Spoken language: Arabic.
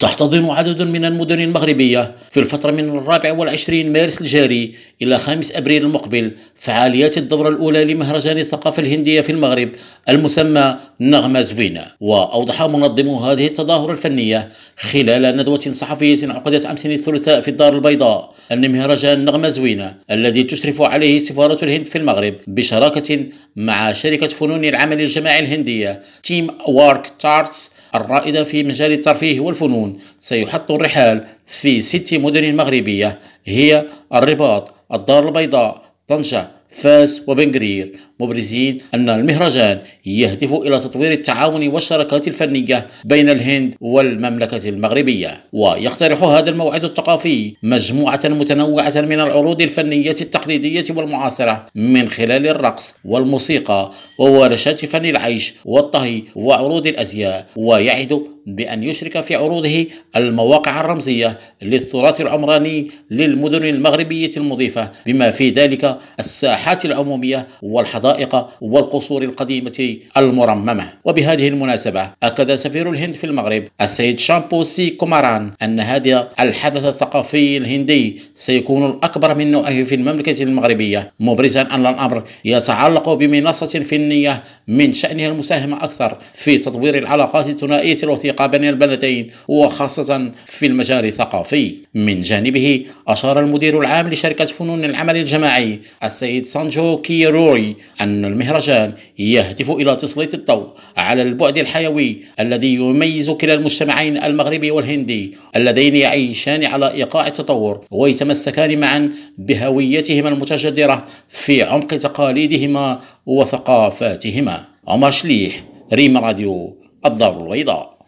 تحتضن عدد من المدن المغربية في الفترة من 24 مارس الجاري إلى 5 أبريل المقبل فعاليات الدورة الأولى لمهرجان الثقافة الهندية في المغرب المسمى نغمة زوينة. وأوضح منظمو هذه التظاهرة الفنية خلال ندوة صحفية عقدت أمس الثلاثاء في الدار البيضاء أن مهرجان نغمة زوينة الذي تشرف عليه سفارة الهند في المغرب بشراكة مع شركة فنون العمل الجماعي الهندية تيم وارك تارتس الرائدة في مجال الترفيه والفنون سيحط الرحال في 6 مدن مغربية هي الرباط، الدار البيضاء، طنجة، فاس وبنغرير، مبرزين أن المهرجان يهدف إلى تطوير التعاون والشراكات الفنية بين الهند والمملكة المغربية. ويقترح هذا الموعد الثقافي مجموعة متنوعة من العروض الفنية التقليدية والمعاصرة من خلال الرقص والموسيقى وورشات فن العيش والطهي وعروض الأزياء، ويعد بأن يشرك في عروضه المواقع الرمزية للتراث العمراني للمدن المغربية المضيفة بما في ذلك الساحات العمومية والحدائق والقصور القديمة المرممة. وبهذه المناسبة أكد سفير الهند في المغرب السيد شامبو سي كوماران أن هذا الحدث الثقافي الهندي سيكون الأكبر من نوعه في المملكة المغربية، مبرزا أن الأمر يتعلق بمنصة فنية من شأنها المساهمة أكثر في تطوير العلاقات الثنائية الوثيقة بين البلدين وخاصة في المجال الثقافي. من جانبه أشار المدير العام لشركة فنون العمل الجماعي السيد سانجو كيروري أن المهرجان يهدف إلى تسليط الضوء على البعد الحيوي الذي يميز كلا المجتمعين المغربي والهندي اللذين يعيشان على إيقاع التطور ويتمسكان معا بهويتهما المتجذرة في عمق تقاليدهما وثقافاتهما. عمر شليح، ريم راديو، الدار البيضاء.